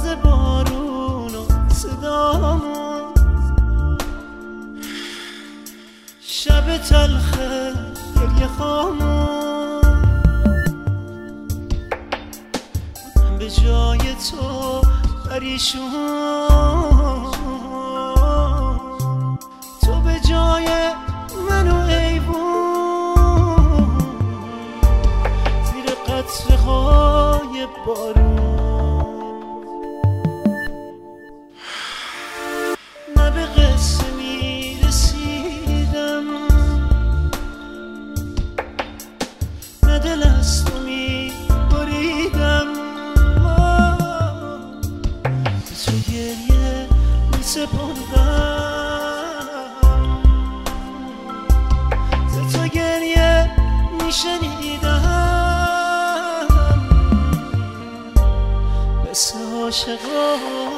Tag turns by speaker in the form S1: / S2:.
S1: ناز بارون و صدامون، شب تلخه گریه خامون، من به جای تو پریشون، تو به جای منو ایوون، زیر قطره های بارون. نه به قصه میرسیدم، نه دل از تو میبریدم، به تو گریه میسپردم، ز تو گریه میشنیدم، مثل عاشقان